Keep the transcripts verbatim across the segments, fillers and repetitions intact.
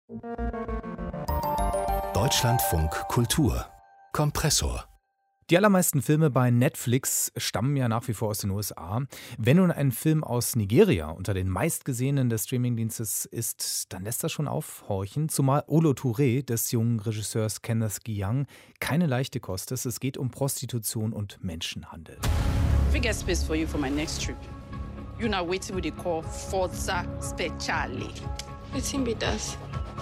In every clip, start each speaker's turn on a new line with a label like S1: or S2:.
S1: Deutschlandfunk Kultur Kompressor.
S2: Die allermeisten Filme bei Netflix stammen ja nach wie vor aus den U S A. Wenn nun ein Film aus Nigeria unter den meistgesehenen des Streamingdienstes ist, dann lässt das schon aufhorchen. Zumal Olo Touré des jungen Regisseurs Kenneth Gyang keine leichte Kost ist. Es geht um Prostitution und Menschenhandel.
S3: If I get space for you for my next trip, you now waiting with a call Forza Speciale.
S4: Wetin be that?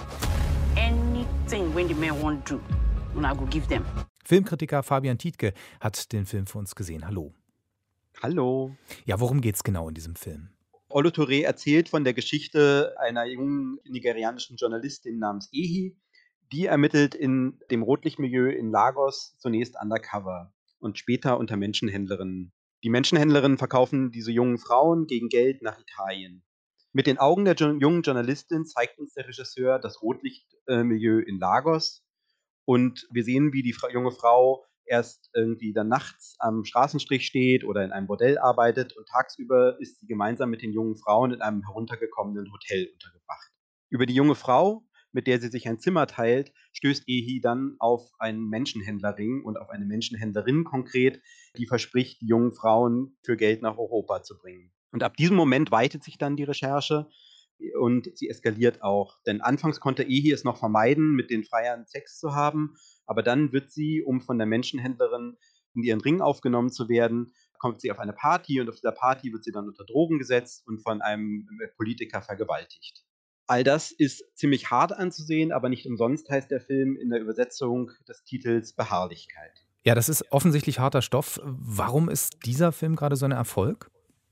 S3: Anything when the men want do, I go give them.
S2: Filmkritiker Fabian Tiedtke hat den Film für uns gesehen. Hallo.
S5: Hallo.
S2: Ja, worum geht's genau in diesem Film?
S5: Olo Touré erzählt von der Geschichte einer jungen nigerianischen Journalistin namens Ehi. Die ermittelt in dem Rotlichtmilieu in Lagos zunächst undercover und später unter Menschenhändlerinnen. Die Menschenhändlerinnen verkaufen diese jungen Frauen gegen Geld nach Italien. Mit den Augen der jo- jungen Journalistin zeigt uns der Regisseur das Rotlichtmilieu in Lagos. Und wir sehen, wie die Fra- junge Frau erst irgendwie dann nachts am Straßenstrich steht oder in einem Bordell arbeitet und tagsüber ist sie gemeinsam mit den jungen Frauen in einem heruntergekommenen Hotel untergebracht. Über die junge Frau, mit der sie sich ein Zimmer teilt, stößt Ehi dann auf einen Menschenhändlerring und auf eine Menschenhändlerin konkret, die verspricht, die jungen Frauen für Geld nach Europa zu bringen. Und ab diesem Moment weitet sich dann die Recherche und sie eskaliert auch. Denn anfangs konnte Ehi es noch vermeiden, mit den Freiern Sex zu haben, aber dann wird sie, um von der Menschenhändlerin in ihren Ring aufgenommen zu werden, kommt sie auf eine Party und auf dieser Party wird sie dann unter Drogen gesetzt und von einem äh, Politiker vergewaltigt. All das ist ziemlich hart anzusehen, aber nicht umsonst heißt der Film in der Übersetzung des Titels Beharrlichkeit.
S2: Ja, das ist offensichtlich harter Stoff. Warum ist dieser Film gerade so ein Erfolg?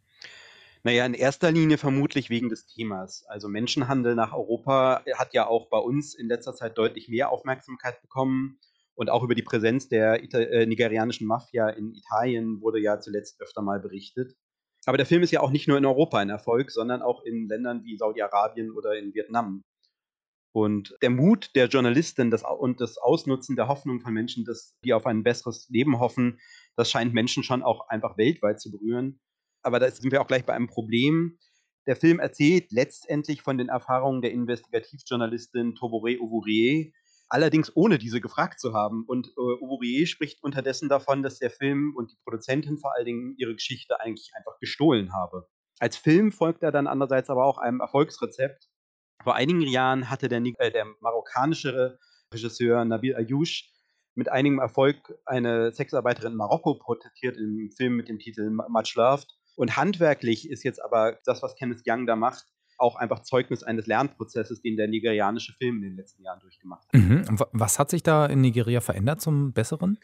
S5: Naja, in erster Linie vermutlich wegen des Themas. Also Menschenhandel nach Europa hat ja auch bei uns in letzter Zeit deutlich mehr Aufmerksamkeit bekommen. Und auch über die Präsenz der Ita äh, nigerianischen Mafia in Italien wurde ja zuletzt öfter mal berichtet. Aber der Film ist ja auch nicht nur in Europa ein Erfolg, sondern auch in Ländern wie Saudi-Arabien oder in Vietnam. Und der Mut der Journalistin das, Au- und das Ausnutzen der Hoffnung von Menschen, dass, die auf ein besseres Leben hoffen, das scheint Menschen schon auch einfach weltweit zu berühren. Aber da sind wir auch gleich bei einem Problem. Der Film erzählt letztendlich von den Erfahrungen der Investigativjournalistin Tobore Ouvurier, allerdings ohne diese gefragt zu haben. Und äh, Ouvurier spricht unterdessen davon, dass der Film und die Produzentin vor allen Dingen ihre Geschichte eigentlich einfach gestohlen habe. Als Film folgt er dann andererseits aber auch einem Erfolgsrezept. Vor einigen Jahren hatte der, Ni- äh, der marokkanische Regisseur Nabil Ayouch mit einigem Erfolg eine Sexarbeiterin in Marokko porträtiert im Film mit dem Titel M- Much Loved. Und handwerklich ist jetzt aber das, was Kenneth Young da macht, auch einfach Zeugnis eines Lernprozesses, den der nigerianische Film in den letzten Jahren durchgemacht hat.
S2: Mhm. Und wa- Was hat sich da in Nigeria verändert zum Besseren?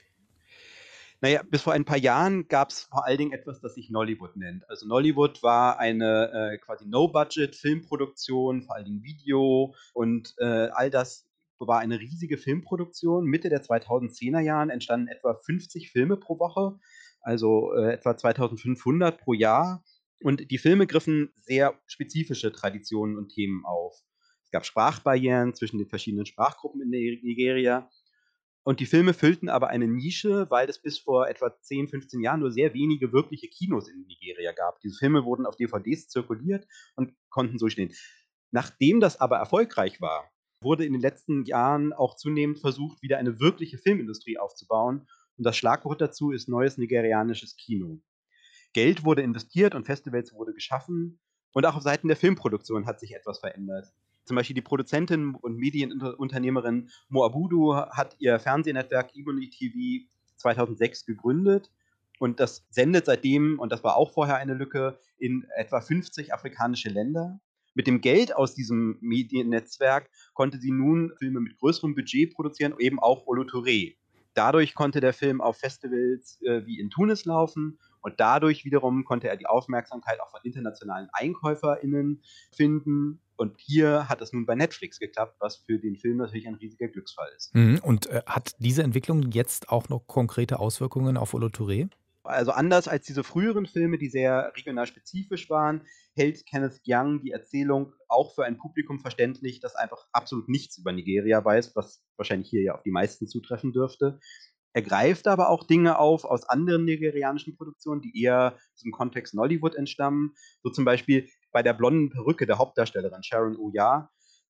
S5: Naja, bis vor ein paar Jahren gab es vor allen Dingen etwas, das sich Nollywood nennt. Also Nollywood war eine äh, quasi No-Budget-Filmproduktion, vor allen Dingen Video und äh, all das war eine riesige Filmproduktion. Mitte der zweitausendzehner Jahren entstanden etwa fünfzig Filme pro Woche, also äh, etwa zweitausendfünfhundert pro Jahr. Und die Filme griffen sehr spezifische Traditionen und Themen auf. Es gab Sprachbarrieren zwischen den verschiedenen Sprachgruppen in Nigeria. Und die Filme füllten aber eine Nische, weil es bis vor etwa zehn, fünfzehn Jahren nur sehr wenige wirkliche Kinos in Nigeria gab. Diese Filme wurden auf D V Ds zirkuliert und konnten so stehen. Nachdem das aber erfolgreich war, wurde in den letzten Jahren auch zunehmend versucht, wieder eine wirkliche Filmindustrie aufzubauen. Und das Schlagwort dazu ist neues nigerianisches Kino. Geld wurde investiert und Festivals wurde geschaffen. Und auch auf Seiten der Filmproduktion hat sich etwas verändert. Zum Beispiel die Produzentin und Medienunternehmerin Moabudu hat ihr Fernsehnetzwerk Ebony T V zweitausendsechs gegründet und das sendet seitdem, und das war auch vorher eine Lücke, in etwa fünfzig afrikanische Länder. Mit dem Geld aus diesem Mediennetzwerk konnte sie nun Filme mit größerem Budget produzieren, eben auch Olo Touré. Dadurch konnte der Film auf Festivals äh, wie in Tunis laufen und dadurch wiederum konnte er die Aufmerksamkeit auch von internationalen EinkäuferInnen finden. Und hier hat es nun bei Netflix geklappt, was für den Film natürlich ein riesiger Glücksfall ist.
S2: Mhm. Und äh, hat diese Entwicklung jetzt auch noch konkrete Auswirkungen auf Olo Touré?
S5: Also anders als diese früheren Filme, die sehr regional spezifisch waren, hält Kenneth Young die Erzählung auch für ein Publikum verständlich, das einfach absolut nichts über Nigeria weiß, was wahrscheinlich hier ja auf die meisten zutreffen dürfte. Er greift aber auch Dinge auf aus anderen nigerianischen Produktionen, die eher zum Kontext Nollywood entstammen. So zum Beispiel bei der blonden Perücke der Hauptdarstellerin Sharon Oya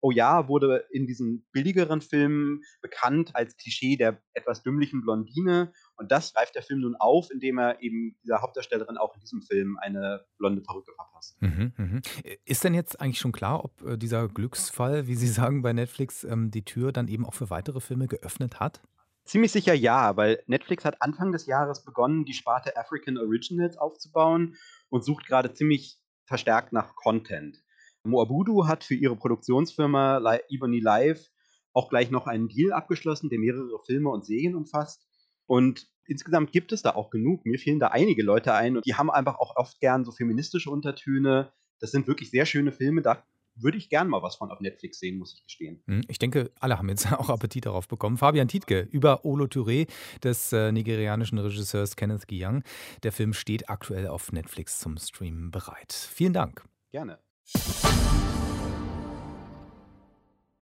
S5: Oya wurde in diesen billigeren Filmen bekannt als Klischee der etwas dümmlichen Blondine. Und das greift der Film nun auf, indem er eben dieser Hauptdarstellerin auch in diesem Film eine blonde Perücke verpasst.
S2: Mhm, mhm. Ist denn jetzt eigentlich schon klar, ob äh, dieser Glücksfall, wie Sie sagen, bei Netflix ähm, die Tür dann eben auch für weitere Filme geöffnet hat?
S5: Ziemlich sicher ja, weil Netflix hat Anfang des Jahres begonnen, die Sparte African Originals aufzubauen und sucht gerade ziemlich verstärkt nach Content. Moabudu hat für ihre Produktionsfirma Li Ebony Live auch gleich noch einen Deal abgeschlossen, der mehrere Filme und Serien umfasst. Und insgesamt gibt es da auch genug. Mir fehlen da einige Leute ein und die haben einfach auch oft gern so feministische Untertöne. Das sind wirklich sehr schöne Filme. Da würde ich gern mal was von auf Netflix sehen, muss ich gestehen.
S2: Hm, Ich denke, alle haben jetzt auch Appetit darauf bekommen. Fabian Tietke über Olo Touré des äh, nigerianischen Regisseurs Kenneth Gyang. Der Film steht aktuell auf Netflix zum Streamen bereit. Vielen Dank.
S5: Gerne.